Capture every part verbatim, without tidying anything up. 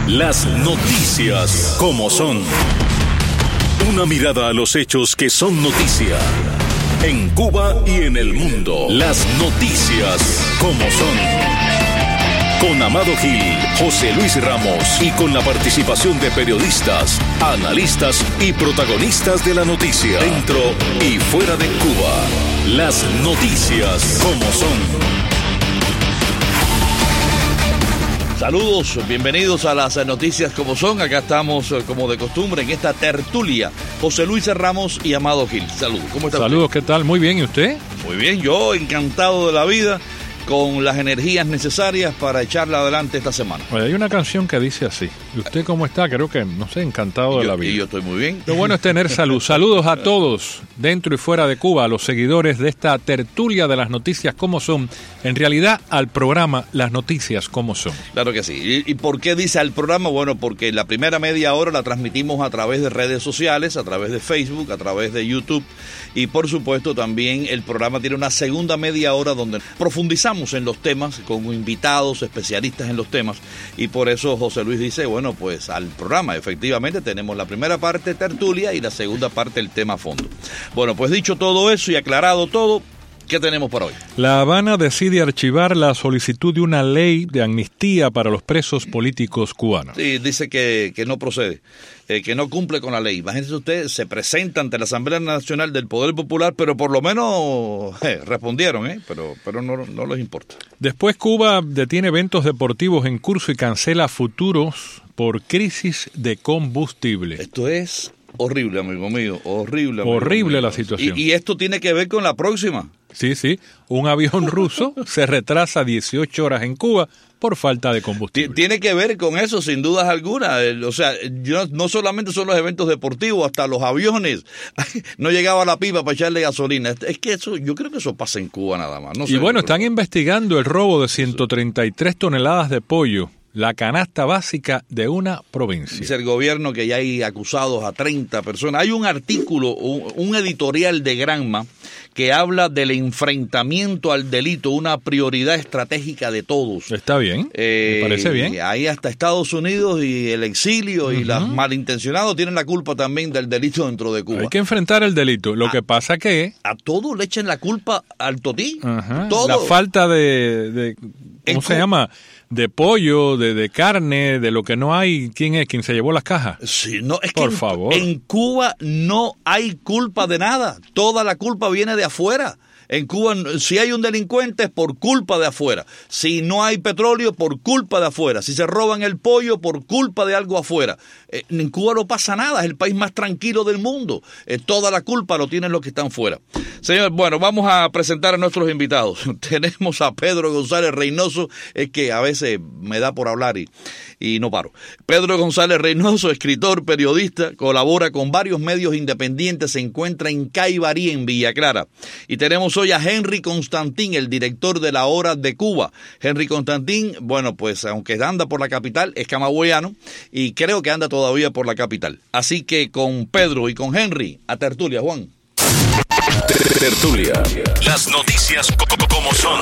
Las noticias como son. Una mirada a los hechos que son noticia. En Cuba y en el mundo. Las noticias como son. Con Amado Gil, José Luis Ramos y con la participación de periodistas, analistas y protagonistas de la noticia. Dentro y fuera de Cuba. Las noticias como son. Saludos, bienvenidos a las noticias como son. Acá estamos, como de costumbre, en esta tertulia. José Luis Ramos y Amado Gil. Saludos, ¿cómo está? Saludos, usted? ¿Qué tal? Muy bien, ¿y usted? Muy bien, yo encantado de la vida, con las energías necesarias para echarla adelante esta semana. Oye, hay una canción que dice así. ¿Y usted cómo está? Creo que, no sé, encantado de yo, la vida. Y yo estoy muy bien. Lo bueno es tener salud. Saludos a todos, dentro y fuera de Cuba, a los seguidores de esta tertulia de las noticias como son. En realidad, al programa Las Noticias como son. Claro que sí. ¿Y, y por qué dice al programa? Bueno, porque la primera media hora la transmitimos a través de redes sociales, a través de Facebook, a través de YouTube. Y por supuesto también el programa tiene una segunda media hora donde profundizamos en los temas con invitados, especialistas en los temas. Y por eso José Luis dice, bueno, pues al programa. Efectivamente tenemos la primera parte tertulia y la segunda parte el tema a fondo. Bueno, pues dicho todo eso y aclarado todo, ¿qué tenemos para hoy? La Habana decide archivar la solicitud de una ley de amnistía para los presos políticos cubanos. Sí, dice que, que no procede, eh, que no cumple con la ley. Imagínense usted, se presenta ante la Asamblea Nacional del Poder Popular, pero por lo menos eh, respondieron, ¿eh? pero, pero no, no les importa. Después Cuba detiene eventos deportivos en curso y cancela futuros por crisis de combustible. Esto es horrible, amigo mío, horrible. Amigo horrible mío. la situación. Y, y esto tiene que ver con la próxima. Sí, sí. Un avión ruso se retrasa dieciocho horas en Cuba por falta de combustible. Tiene que ver con eso, sin dudas alguna. O sea, yo, no solamente son los eventos deportivos, hasta los aviones. No llegaba la pipa para echarle gasolina. Es que eso, yo creo que eso pasa en Cuba nada más. No sé, y bueno, pero... están investigando el robo de ciento treinta y tres toneladas de pollo, la canasta básica de una provincia. Dice el gobierno que ya hay acusados a treinta personas. Hay un artículo, un, un editorial de Granma que habla del enfrentamiento al delito, una prioridad estratégica de todos. Está bien, eh, me parece bien. Ahí hasta Estados Unidos y el exilio uh-huh. y los malintencionados tienen la culpa también del delito dentro de Cuba. Hay que enfrentar el delito. Lo a, que pasa que... A todos le echen la culpa al totí. Uh-huh. Todo. La falta de... de ¿Cómo en se Cuba? llama? De pollo, de, de carne, de lo que no hay. ¿Quién es? ¿Quién se llevó las cajas? Sí, no, es Por que en, favor. En Cuba no hay culpa de nada. Toda la culpa viene de afuera. En Cuba, si hay un delincuente es por culpa de afuera. Si no hay petróleo, por culpa de afuera. Si se roban el pollo, por culpa de algo afuera. Eh, en Cuba no pasa nada, es el país más tranquilo del mundo. Eh, toda la culpa lo tienen los que están fuera. Señor, bueno, vamos a presentar a nuestros invitados. Tenemos a Pedro González Reynoso, es que a veces me da por hablar y, y no paro. Pedro González Reynoso, escritor, periodista, colabora con varios medios independientes, se encuentra en Caibarí, en Villa Clara. Y tenemos hoy a Henry Constantín, el director de La Hora de Cuba. Henry Constantín, bueno, pues aunque anda por la capital, es camagüeyano y creo que anda todavía por la capital. Así que con Pedro y con Henry, a tertulia, Juan. Tertulia. Las noticias como son.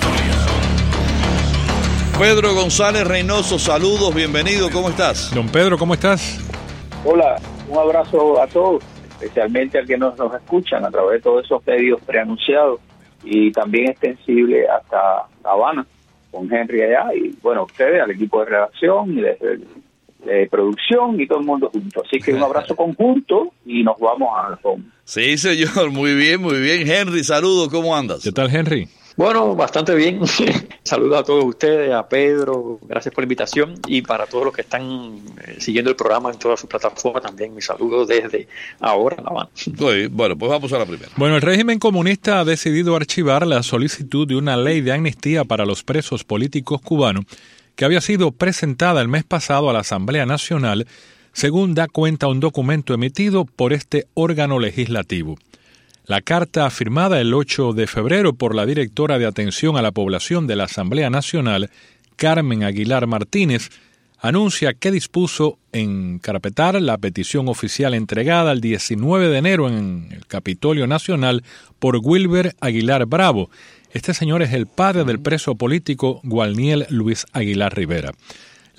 Pedro González Reynoso, saludos, bienvenido, ¿cómo estás? Don Pedro, ¿cómo estás? Hola, un abrazo a todos, especialmente al que nos, nos escuchan a través de todos esos medios preanunciados y también extensible hasta La Habana, con Henry allá y bueno, ustedes, al equipo de redacción y de, de, de producción y todo el mundo junto. Así que un abrazo conjunto y nos vamos a home. Sí, señor, muy bien, muy bien. Henry, saludos, ¿cómo andas? ¿Qué tal, Henry? Bueno, bastante bien. Saludos a todos ustedes, a Pedro, gracias por la invitación y para todos los que están eh, siguiendo el programa en todas sus plataformas también mis saludos desde ahora en La Habana. Bueno, pues vamos a la primera. Bueno, el régimen comunista ha decidido archivar la solicitud de una ley de amnistía para los presos políticos cubanos que había sido presentada el mes pasado a la Asamblea Nacional, según da cuenta un documento emitido por este órgano legislativo. La carta firmada el ocho de febrero por la directora de Atención a la Población de la Asamblea Nacional, Carmen Aguilar Martínez, anuncia que dispuso encarpetar la petición oficial entregada el diecinueve de enero en el Capitolio Nacional por Wilber Aguilar Bravo. Este señor es el padre del preso político Gualniel Luis Aguilar Rivera.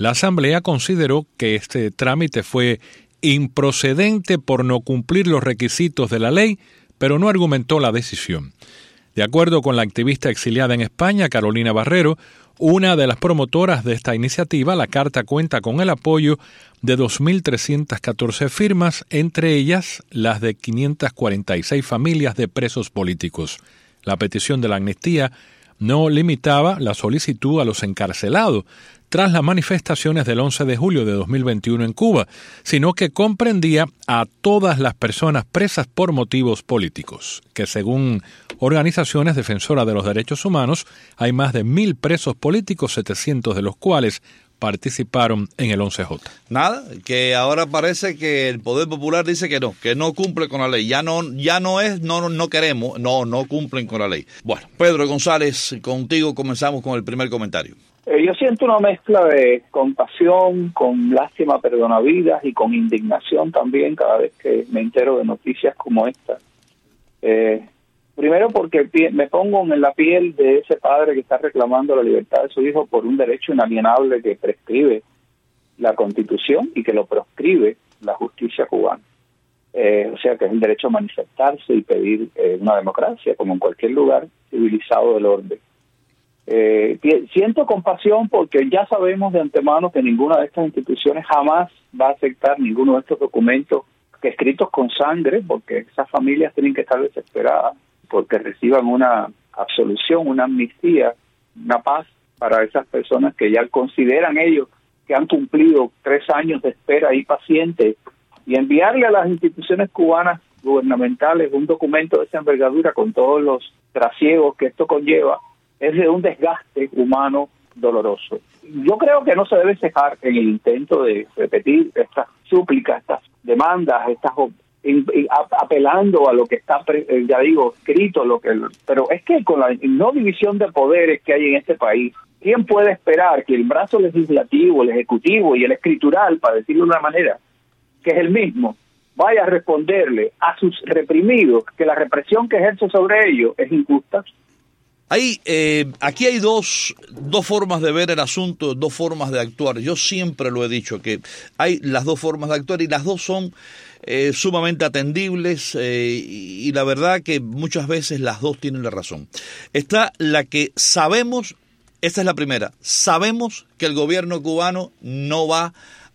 La Asamblea consideró que este trámite fue improcedente por no cumplir los requisitos de la ley, pero no argumentó la decisión. De acuerdo con la activista exiliada en España, Carolina Barrero, una de las promotoras de esta iniciativa, la carta cuenta con el apoyo de dos mil trescientas catorce firmas, entre ellas las de quinientas cuarenta y seis familias de presos políticos. La petición de la amnistía no limitaba la solicitud a los encarcelados tras las manifestaciones del once de julio de dos mil veintiuno en Cuba, sino que comprendía a todas las personas presas por motivos políticos, que según organizaciones defensoras de los derechos humanos, hay más de mil presos políticos, setecientos de los cuales participaron en el once jota. Nada, que ahora parece que el Poder Popular dice que no, que no cumple con la ley. Ya no, ya no es, no, no queremos, no, no cumplen con la ley. Bueno, Pedro González, contigo comenzamos con el primer comentario. Eh, yo siento una mezcla de compasión, con lástima perdonavidas y con indignación también cada vez que me entero de noticias como esta. Eh, primero porque me pongo en la piel de ese padre que está reclamando la libertad de su hijo por un derecho inalienable que prescribe la Constitución y que lo proscribe la justicia cubana. Eh, o sea que es el derecho a manifestarse y pedir eh, una democracia como en cualquier lugar civilizado del orden. Eh, siento compasión porque ya sabemos de antemano que ninguna de estas instituciones jamás va a aceptar ninguno de estos documentos que escritos con sangre, porque esas familias tienen que estar desesperadas porque reciban una absolución, una amnistía, una paz para esas personas que ya consideran ellos que han cumplido tres años de espera y pacientes, y enviarle a las instituciones cubanas gubernamentales un documento de esa envergadura con todos los trasiegos que esto conlleva es de un desgaste humano doloroso. Yo creo que no se debe cejar en el intento de repetir estas súplicas, estas demandas, estas apelando a lo que está, ya digo, escrito, lo que, pero es que con la no división de poderes que hay en este país, ¿quién puede esperar que el brazo legislativo, el ejecutivo y el escritural, para decirlo de una manera, que es el mismo, vaya a responderle a sus reprimidos que la represión que ejerce sobre ellos es injusta? Hay, eh, aquí hay dos, dos formas de ver el asunto, dos formas de actuar. Yo siempre lo he dicho, que hay las dos formas de actuar y las dos son eh, sumamente atendibles eh, y, y la verdad que muchas veces las dos tienen la razón. Está la que sabemos, esta es la primera, sabemos que el gobierno cubano no va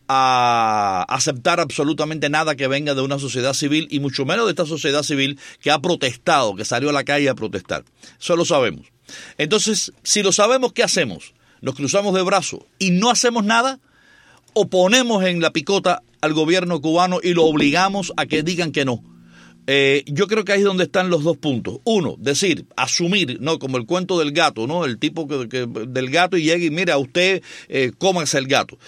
a aceptar absolutamente nada que venga de una sociedad civil y mucho menos de esta sociedad civil que ha protestado, que salió a la calle a protestar. Eso lo sabemos. Entonces, si lo sabemos, ¿qué hacemos? ¿Nos cruzamos de brazos y no hacemos nada? ¿O ponemos en la picota al gobierno cubano y lo obligamos a que digan que no? Eh, yo creo que ahí es donde están los dos puntos. Uno, decir, asumir, ¿no? Como el cuento del gato, ¿no? El tipo que, que del gato y llega y mira, usted eh, cómase el gato.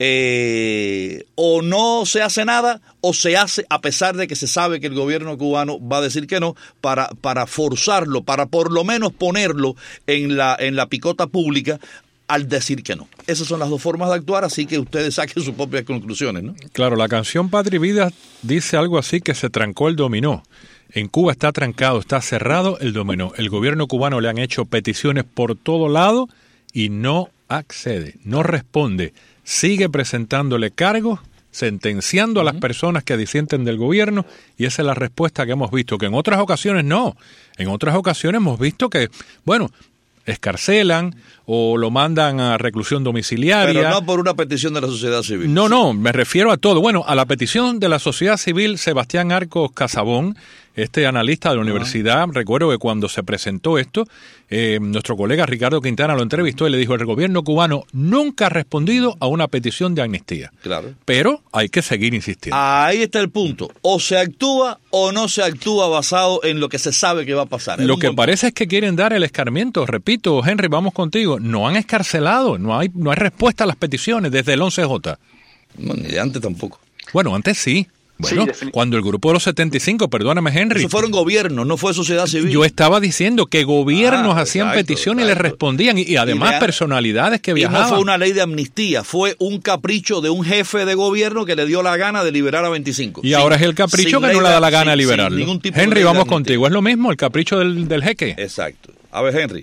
Eh, o no se hace nada, o se hace a pesar de que se sabe que el gobierno cubano va a decir que no, para, para forzarlo, para por lo menos ponerlo en la, en la picota pública al decir que no. Esas son las dos formas de actuar, así que ustedes saquen sus propias conclusiones, ¿no? Claro, la canción Patria y Vida dice algo así que se trancó el dominó. En Cuba está trancado, está cerrado el dominó. El gobierno cubano le han hecho peticiones por todo lado y no accede, no responde. Sigue presentándole cargos, sentenciando a las personas que disienten del gobierno, y esa es la respuesta que hemos visto, que en otras ocasiones no. En otras ocasiones hemos visto que, bueno, escarcelan o lo mandan a reclusión domiciliaria. Pero no por una petición de la sociedad civil. No, no, me refiero a todo. Bueno, a la petición de la sociedad civil, Sebastián Arcos Casabón, este analista de la universidad, recuerdo que cuando se presentó esto, eh, nuestro colega Ricardo Quintana lo entrevistó y le dijo, el gobierno cubano nunca ha respondido a una petición de amnistía. Claro. Pero hay que seguir insistiendo. Ahí está el punto. O se actúa o no se actúa basado en lo que se sabe que va a pasar. Lo que parece es que quieren dar el escarmiento. Repito, Henry, vamos contigo. No han escarcelado, no hay, no hay respuesta a las peticiones desde el once jota. No, ni de antes tampoco. Bueno, antes sí. Bueno, sí, cuando el grupo de los setenta y cinco, perdóname, Henry. Eso fueron gobiernos, no fue sociedad civil. Yo estaba diciendo que gobiernos ah, hacían exacto, peticiones exacto. y les respondían, y, y además y personalidades que viajaban. Y no fue una ley de amnistía, fue un capricho de un jefe de gobierno que le dio la gana de liberar a veinticinco. Y sin, ahora es el capricho que no le da la gana sin, de liberarlo. Henry, vamos contigo, es lo mismo, el capricho del, del jeque. Exacto. A ver, Henry.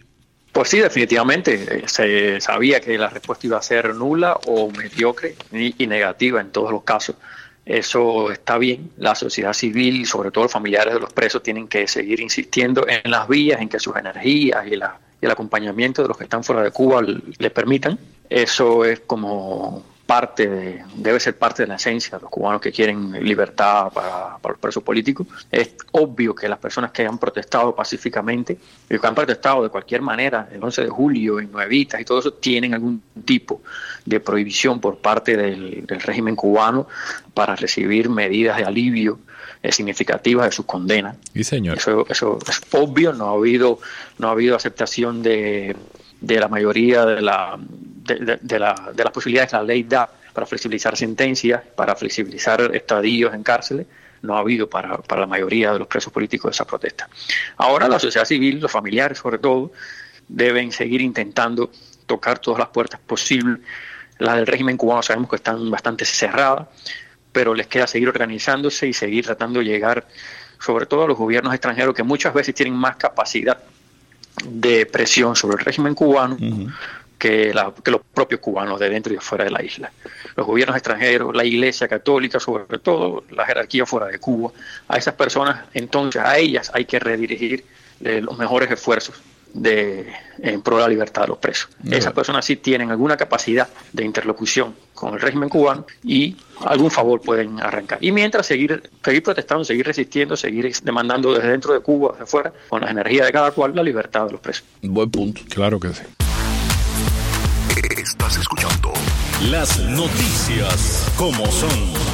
Pues sí, definitivamente. Se sabía que la respuesta iba a ser nula o mediocre y negativa en todos los casos. Eso está bien. La sociedad civil, sobre todo los familiares de los presos, tienen que seguir insistiendo en las vías, en que sus energías y, la, y el acompañamiento de los que están fuera de Cuba les permitan. Eso es como parte de, debe ser parte de la esencia de los cubanos que quieren libertad para, para los presos políticos. Es obvio que las personas que han protestado pacíficamente y que han protestado de cualquier manera el once de julio en Nuevitas y todo eso tienen algún tipo de prohibición por parte del, del régimen cubano para recibir medidas de alivio eh, significativas de sus condenas. Sí, señor. Eso, eso es obvio. No ha habido no ha habido aceptación de de la mayoría de la de, de, de, la, de las posibilidades que la ley da para flexibilizar sentencias, para flexibilizar estadios en cárceles. No ha habido para, para la mayoría de los presos políticos esa protesta. Ahora la sociedad civil, los familiares sobre todo, deben seguir intentando tocar todas las puertas posibles. Las del régimen cubano sabemos que están bastante cerradas, pero les queda seguir organizándose y seguir tratando de llegar sobre todo a los gobiernos extranjeros que muchas veces tienen más capacidad de presión sobre el régimen cubano uh-huh. que, la, que los propios cubanos de dentro y de fuera de la isla. Los gobiernos extranjeros, la Iglesia Católica, sobre todo la jerarquía fuera de Cuba, a esas personas, entonces a ellas hay que redirigir eh, los mejores esfuerzos de en pro de la libertad de los presos. Uh-huh. Esas personas sí tienen alguna capacidad de interlocución con el régimen cubano y algún favor pueden arrancar. Y mientras seguir seguir protestando, seguir resistiendo, seguir demandando desde dentro de Cuba, desde fuera, con las energías de cada cual, la libertad de los presos. Buen punto. Claro que sí. Estás escuchando las noticias como son.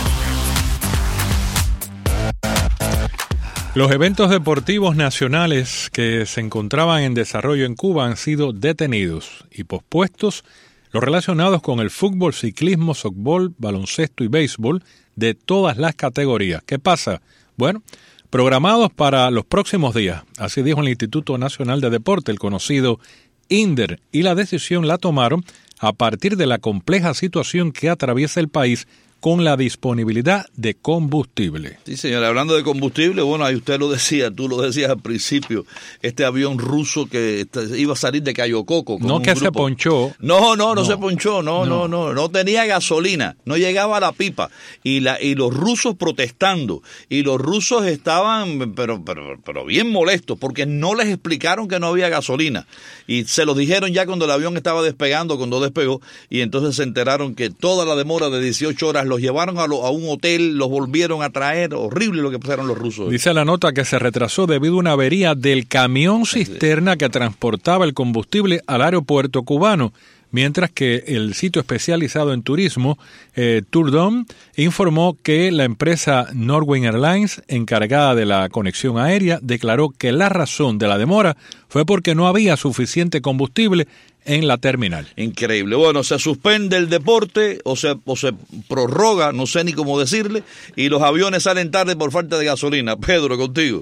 Los eventos deportivos nacionales que se encontraban en desarrollo en Cuba han sido detenidos y pospuestos, los relacionados con el fútbol, ciclismo, softball, baloncesto y béisbol de todas las categorías. ¿Qué pasa? Bueno, programados para los próximos días, así dijo el Instituto Nacional de Deporte, el conocido INDER, y la decisión la tomaron a partir de la compleja situación que atraviesa el país con la disponibilidad de combustible. Sí, señora, hablando de combustible, bueno, ahí usted lo decía, tú lo decías al principio, este avión ruso que iba a salir de Cayo Coco. No que se ponchó. No, no, no, no se ponchó, no, no, no, no, no tenía gasolina, no llegaba a la pipa, y la y los rusos protestando, y los rusos estaban, pero, pero, pero bien molestos, porque no les explicaron que no había gasolina, y se lo dijeron ya cuando el avión estaba despegando, cuando despegó, y entonces se enteraron que toda la demora de dieciocho horas los llevaron a, lo, a un hotel, los volvieron a traer, horrible lo que pasaron los rusos. Dice la nota que se retrasó debido a una avería del camión cisterna que transportaba el combustible al aeropuerto cubano, mientras que el sitio especializado en turismo, eh, Tourdom, informó que la empresa Northwest Airlines, encargada de la conexión aérea, declaró que la razón de la demora fue porque no había suficiente combustible en la terminal. Increíble. Bueno, se suspende el deporte o se, o se prorroga, no sé ni cómo decirle, y los aviones salen tarde por falta de gasolina. Pedro, contigo.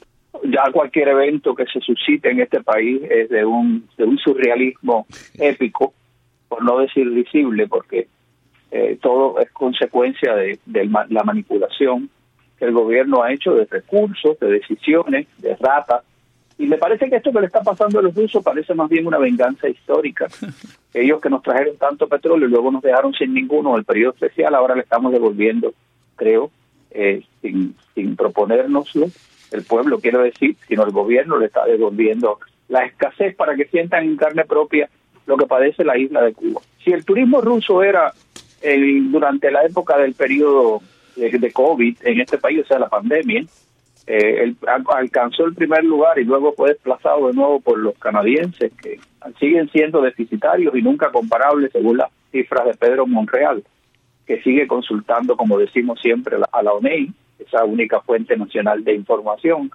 Ya cualquier evento que se suscite en este país es de un, de un surrealismo épico, por no decir visible, porque eh, todo es consecuencia de, de la manipulación que el gobierno ha hecho de recursos, de decisiones, de ratas. Y me parece que esto que le está pasando a los rusos parece más bien una venganza histórica. Ellos que nos trajeron tanto petróleo y luego nos dejaron sin ninguno en el periodo especial, ahora le estamos devolviendo, creo, eh, sin, sin proponérnoslo. El pueblo, quiero decir, sino el gobierno le está devolviendo la escasez para que sientan en carne propia lo que padece la isla de Cuba. Si el turismo ruso era eh, durante la época del periodo de, de COVID en este país, o sea, la pandemia, eh, el, alcanzó el primer lugar y luego fue desplazado de nuevo por los canadienses, que siguen siendo deficitarios y nunca comparables según las cifras de Pedro Monreal, que sigue consultando, como decimos siempre, a la O N E I, esa única fuente nacional de información.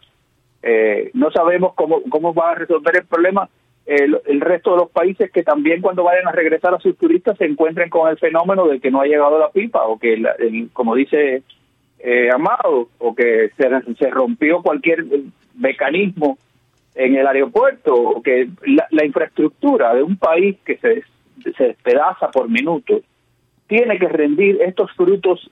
Eh, no sabemos cómo, cómo va a resolver el problema el, el resto de los países, que también cuando vayan a regresar a sus turistas se encuentren con el fenómeno de que no ha llegado la pipa, o que, la, el, como dice eh, Amado, o que se, se rompió cualquier mecanismo en el aeropuerto, o que la, la infraestructura de un país que se, se despedaza por minutos tiene que rendir estos frutos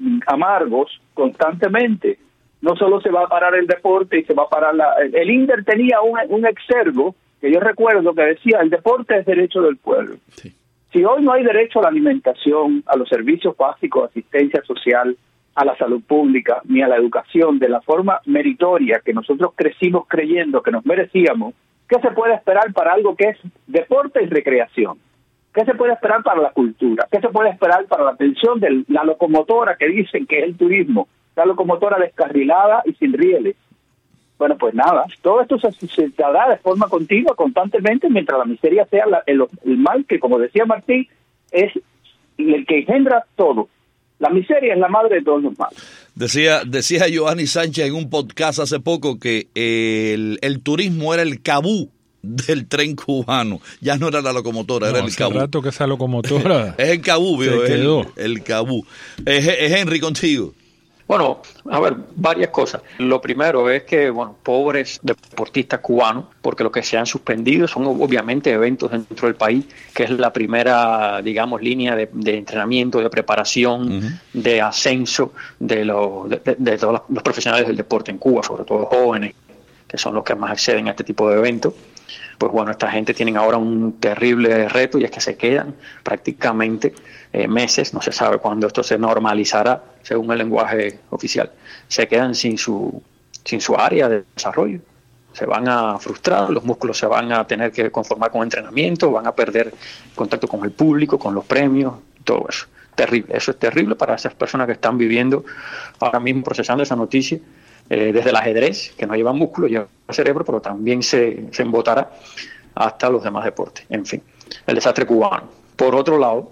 amargos constantemente. No solo se va a parar el deporte y se va a parar la... El INDER tenía un, un exergo que yo recuerdo que decía, el deporte es derecho del pueblo. Sí. Si hoy no hay derecho a la alimentación, a los servicios básicos de asistencia social, a la salud pública, ni a la educación de la forma meritoria que nosotros crecimos creyendo que nos merecíamos, ¿qué se puede esperar para algo que es deporte y recreación? ¿Qué se puede esperar para la cultura? ¿Qué se puede esperar para la atención de la locomotora que dicen que es el turismo? La locomotora descarrilada y sin rieles. Bueno, pues nada, todo esto se, se dará de forma continua, constantemente, mientras la miseria sea la, el, el mal que, como decía Martín, es el que engendra todo. La miseria es la madre de todos los males. Decía, decía Giovanni Sánchez en un podcast hace poco que el, el turismo era el cabú del tren cubano. Ya no era la locomotora, no, era el cabú. Hace rato que esa locomotora es el cabú, viejo, es el, el cabú. Es, es Henry, contigo. Bueno, a ver, varias cosas. Lo primero es que, bueno, pobres deportistas cubanos, porque lo que se han suspendido son obviamente eventos dentro del país, que es la primera, digamos, línea de, de entrenamiento, de preparación, uh-huh. de ascenso de, lo, de, de, de todos los profesionales del deporte en Cuba, sobre todo jóvenes, que son los que más acceden a este tipo de eventos. Pues bueno, esta gente tiene ahora un terrible reto, y es que se quedan prácticamente eh, meses, no se sabe cuándo esto se normalizará, según el lenguaje oficial, se quedan sin su, sin su área de desarrollo. Se van a frustrar, los músculos se van a tener que conformar con entrenamiento, van a perder contacto con el público, con los premios, todo eso. Terrible, eso es terrible para esas personas que están viviendo ahora mismo, procesando esa noticia, eh, desde el ajedrez, que no lleva músculo, lleva cerebro, pero también se, se embotará hasta los demás deportes. En fin, el desastre cubano. Por otro lado,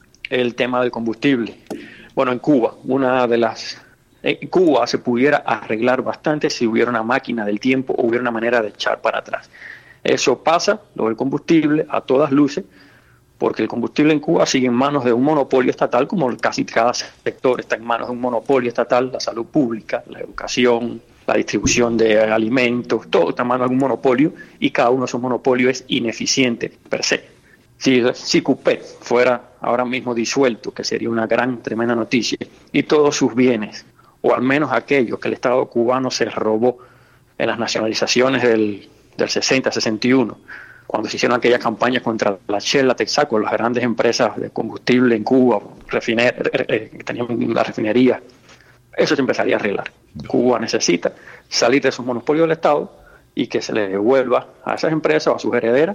el tema del combustible. Bueno, en Cuba, una de las... En Cuba se pudiera arreglar bastante si hubiera una máquina del tiempo o hubiera una manera de echar para atrás. Eso pasa, lo del combustible, a todas luces, porque el combustible en Cuba sigue en manos de un monopolio estatal, como casi cada sector está en manos de un monopolio estatal, la salud pública, la educación, la distribución de alimentos, todo está en manos de un monopolio, y cada uno de esos monopolios es ineficiente per se. Si, si Cupet fuera ahora mismo disuelto, que sería una gran, tremenda noticia, y todos sus bienes, o al menos aquellos que el Estado cubano se robó en las nacionalizaciones del, del sesenta, sesenta y uno, cuando se hicieron aquellas campañas contra la Shell, la Texaco, las grandes empresas de combustible en Cuba, refiner, eh, que tenían la refinería, eso se empezaría a arreglar. Cuba necesita salir de esos monopolios del Estado y que se le devuelva a esas empresas o a sus herederas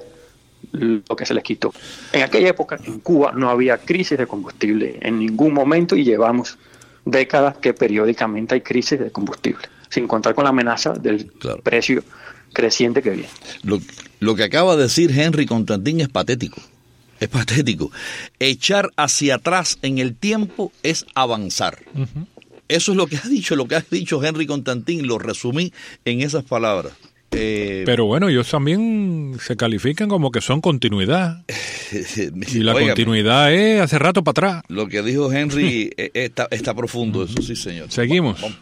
lo que se les quitó. En aquella época en Cuba no había crisis de combustible en ningún momento, y llevamos décadas que periódicamente hay crisis de combustible, sin contar con la amenaza del claro. precio creciente que viene. Lo, lo que acaba de decir Henry Constantín es patético. Es patético. Echar hacia atrás en el tiempo es avanzar. Uh-huh. Eso es lo que ha dicho, lo que ha dicho Henry Constantín. Lo resumí en esas palabras. Eh, Pero bueno, ellos también se califican como que son continuidad. Y la Oiga, continuidad es hace rato para atrás. Lo que dijo Henry está, está profundo, eso sí, señor. Seguimos. Vamos.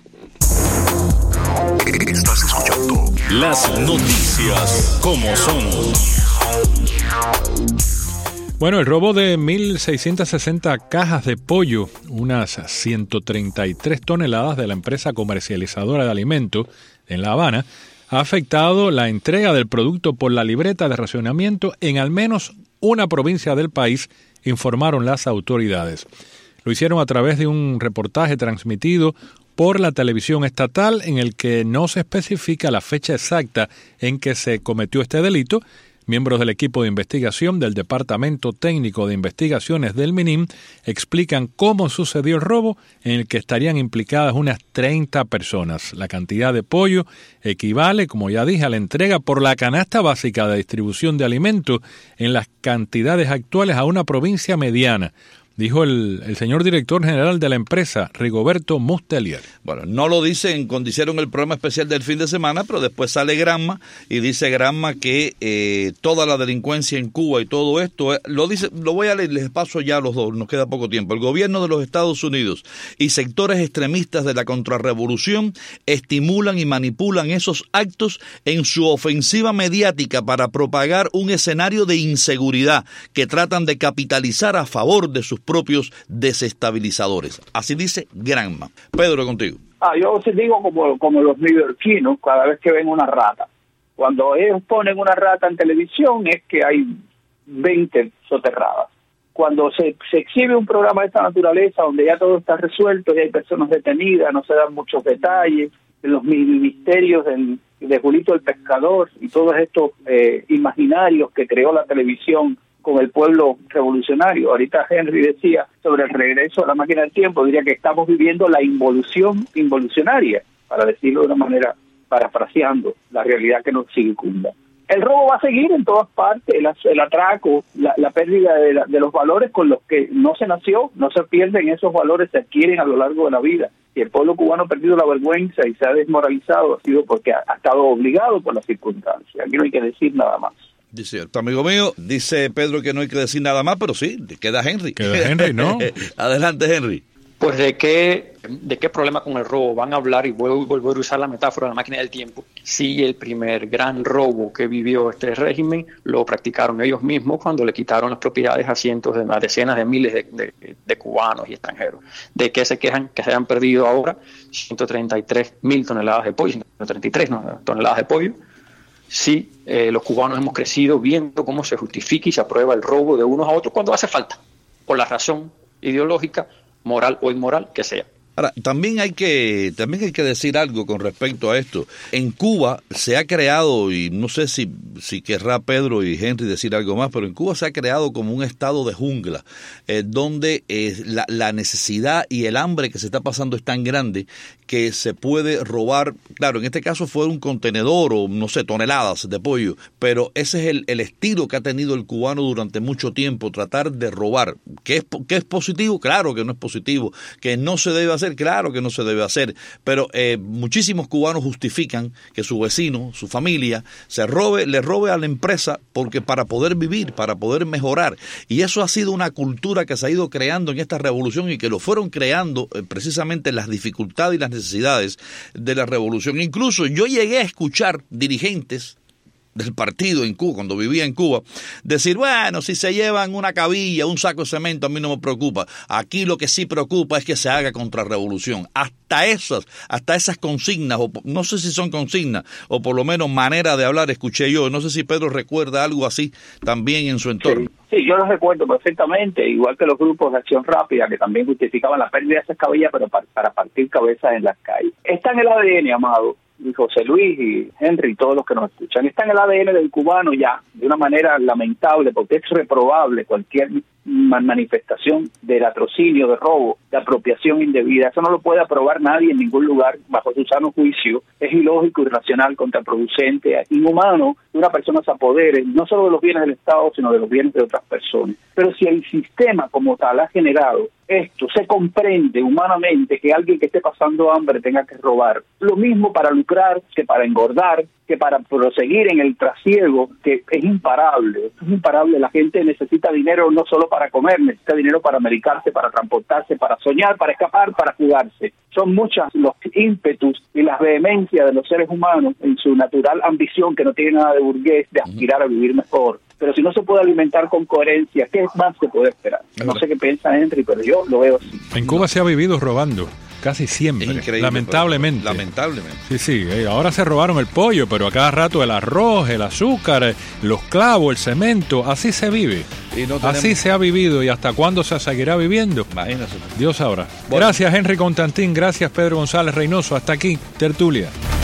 Estás escuchando las noticias como son. Bueno, el robo de mil seiscientas sesenta cajas de pollo, unas ciento treinta y tres toneladas de la empresa comercializadora de alimentos en La Habana, ha afectado la entrega del producto por la libreta de racionamiento en al menos una provincia del país, informaron las autoridades. Lo hicieron a través de un reportaje transmitido por la televisión estatal, en el que no se especifica la fecha exacta en que se cometió este delito. Miembros del equipo de investigación del Departamento Técnico de Investigaciones del MINIM explican cómo sucedió el robo, en el que estarían implicadas unas treinta personas. La cantidad de pollo equivale, como ya dije, a la entrega por la canasta básica de distribución de alimentos en las cantidades actuales a una provincia mediana, dijo el, el señor director general de la empresa, Rigoberto Mustelier. Bueno, no lo dicen cuando hicieron el programa especial del fin de semana, pero después sale Granma y dice Granma que eh, toda la delincuencia en Cuba y todo esto, eh, lo dice, lo voy a leer, les paso ya a los dos, nos queda poco tiempo. El gobierno de los Estados Unidos y sectores extremistas de la contrarrevolución estimulan y manipulan esos actos en su ofensiva mediática para propagar un escenario de inseguridad que tratan de capitalizar a favor de sus propios desestabilizadores. Así dice Granma. Pedro, contigo. Ah, yo os digo como, como los neoyorquinos cada vez que ven una rata. Cuando ellos ponen una rata en televisión es que hay veinte soterradas. Cuando se, se exhibe un programa de esta naturaleza donde ya todo está resuelto y hay personas detenidas, no se dan muchos detalles, los misterios del, de Julito el Pescador y todos estos eh, imaginarios que creó la televisión con el pueblo revolucionario. Ahorita Henry decía sobre el regreso a la máquina del tiempo, diría que estamos viviendo la involución involucionaria, para decirlo de una manera parafraseando la realidad que nos circunda. El robo va a seguir en todas partes, el, el atraco, la, la pérdida de, la, de los valores con los que no se nació, no se pierden, esos valores se adquieren a lo largo de la vida. Y el pueblo cubano ha perdido la vergüenza y se ha desmoralizado, ha sido porque ha, ha estado obligado por las circunstancias. Aquí no hay que decir nada más. Dice, amigo mío, dice Pedro que no hay que decir nada más, pero sí, queda Henry. Queda Henry, ¿no? Adelante, Henry. Pues de qué, de qué problema con el robo van a hablar, y vuelvo a volver a usar la metáfora de la máquina del tiempo, si el primer gran robo que vivió este régimen lo practicaron ellos mismos cuando le quitaron las propiedades a cientos, de, a decenas de miles de, de, de cubanos y extranjeros. ¿De qué se quejan? Que se hayan perdido ahora ciento treinta y tres mil toneladas de pollo, ciento treinta y tres no, toneladas de pollo. Sí, eh, los cubanos hemos crecido viendo cómo se justifica y se aprueba el robo de unos a otros cuando hace falta, por la razón ideológica, moral o inmoral que sea. Ahora, también hay que también hay que decir algo con respecto a esto. En Cuba se ha creado, y no sé si, si querrá Pedro y Henry decir algo más, pero en Cuba se ha creado como un estado de jungla, eh, donde eh, la, la necesidad y el hambre que se está pasando es tan grande que se puede robar. Claro, en este caso fue un contenedor o, no sé, toneladas de pollo, pero ese es el, el estilo que ha tenido el cubano durante mucho tiempo, tratar de robar. ¿Qué es, qué es positivo? Claro que no es positivo. ¿Que no se debe hacer? Claro que no se debe hacer, pero eh, muchísimos cubanos justifican que su vecino, su familia, se robe, le robe a la empresa porque para poder vivir, para poder mejorar, y eso ha sido una cultura que se ha ido creando en esta revolución y que lo fueron creando eh, precisamente las dificultades y las necesidades de la revolución. Incluso yo llegué a escuchar dirigentes del partido en Cuba, cuando vivía en Cuba, decir, bueno, si se llevan una cabilla, un saco de cemento, a mí no me preocupa. Aquí lo que sí preocupa es que se haga contrarrevolución. Hasta esas, hasta esas consignas, o no sé si son consignas, o por lo menos manera de hablar, escuché yo. No sé si Pedro recuerda algo así también en su entorno. Sí, sí, yo lo recuerdo perfectamente, igual que los grupos de acción rápida, que también justificaban la pérdida de esas cabillas, pero para, para partir cabezas en las calles. Está en el A D N, Amado, y José Luis y Henry y todos los que nos escuchan, está en el A D N del cubano ya, de una manera lamentable, porque es reprobable cualquier manifestación de latrocinio, de robo, de apropiación indebida. Eso no lo puede aprobar nadie en ningún lugar bajo su sano juicio. Es ilógico, irracional, contraproducente, inhumano que una persona se apodere no solo de los bienes del Estado, sino de los bienes de otras personas. Pero si el sistema como tal ha generado esto, se comprende humanamente que alguien que esté pasando hambre tenga que robar. Lo mismo para lucrar, que para engordar, que para proseguir en el trasiego, que es imparable. Es imparable. La gente necesita dinero no solo para comer, necesita dinero para medicarse, para transportarse, para soñar, para escapar, para jugarse. Son muchas los ímpetus y las vehemencias de los seres humanos en su natural ambición, que no tiene nada de burgués, de aspirar a vivir mejor. Pero si no se puede alimentar con coherencia, ¿qué más se puede esperar? No sé qué piensa Henry, pero yo lo veo así. En Cuba se ha vivido robando. Casi siempre, increíble, lamentablemente. Pero, lamentablemente. Sí, sí, eh, ahora se robaron el pollo, pero a cada rato el arroz, el azúcar, eh, los clavos, el cemento, así se vive. Y no tenemos... Así se ha vivido, y hasta cuándo se seguirá viviendo. Imagínate. Dios sabrá. Bueno. Gracias, Henry Constantín, gracias, Pedro González Reynoso. Hasta aquí, Tertulia.